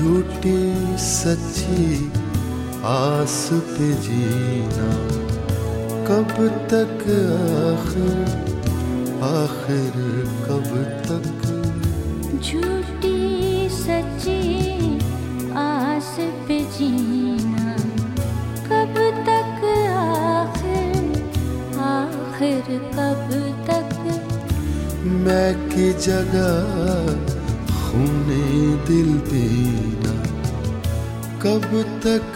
झूठी सच्ची आस पे जीना कब तक, आखिर कब तक। झूठी सच्ची आस पे जीना कब तक, आखिर कब तक। मैं की जगह खूने दिल पीना कब तक,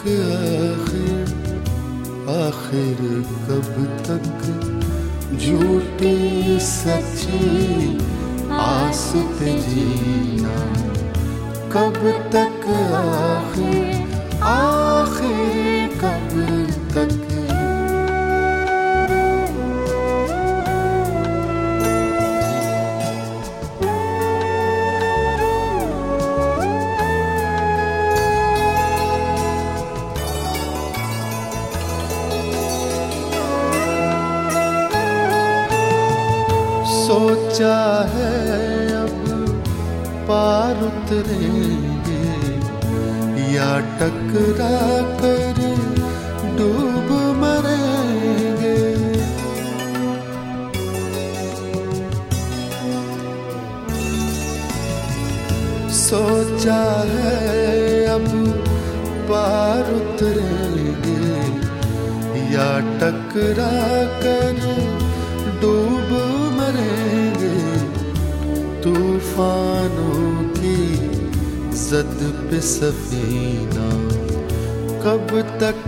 आखिर कब तक। झूठी सच्ची आस पे जीना कब तक, आखिर कब तक। सोचा है अब पार उतरेंगे या टकरा कर डूब मरेंगे। सोचा है अब पार उतरेंगे या टकरा कर डूब मरेंगे। तूफानों की जद पे सफीना कब तक,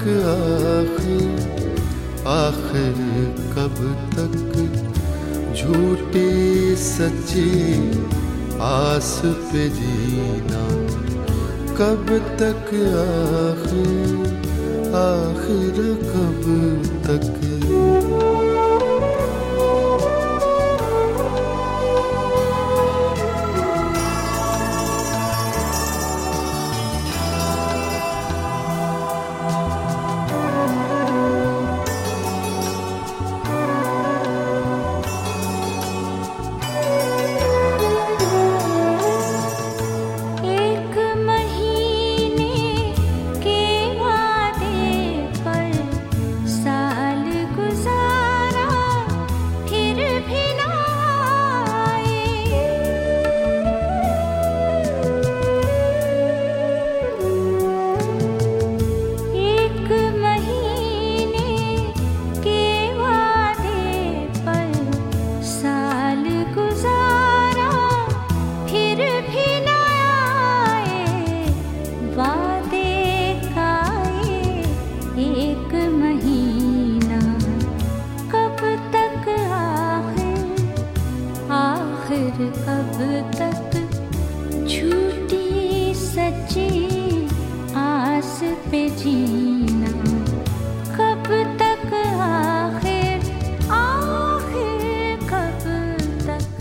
आखिर कब तक। झूठी सच्ची आस पे जीना कब तक, आखिर कब तक। एक महीना कब तक, आखिर कब तक। झूठी सच्ची आस पे जीना कब तक, आखिर कब तक।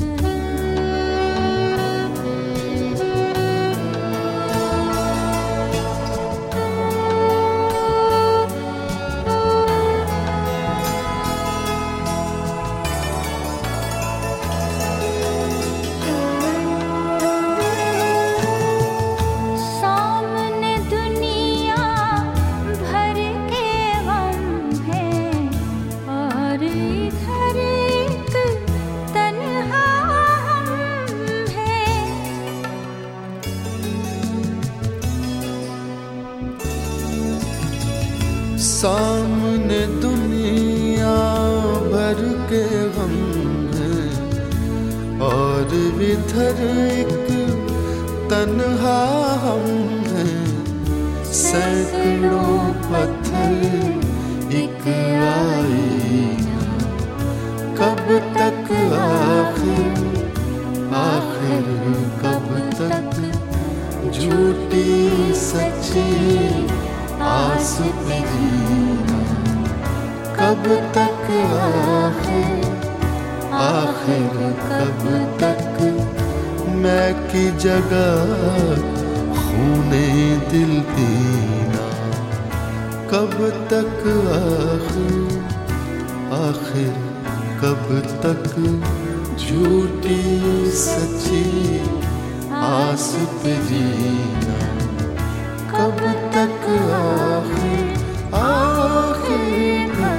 सामने दुनिया भर के गम हैं और इधर एक तन्हा हम हैं। सैकड़ों पत्थर एक आईना कब तक, आखिर कब तक। झूठी सच्ची आस पे जीना कब तक, आखिर कब तक। मैं की जगह खूने दिल पीना कब तक, आखिर कब तक। झूठी सच्ची आस पे जीना कब तक आखिर आखिर कब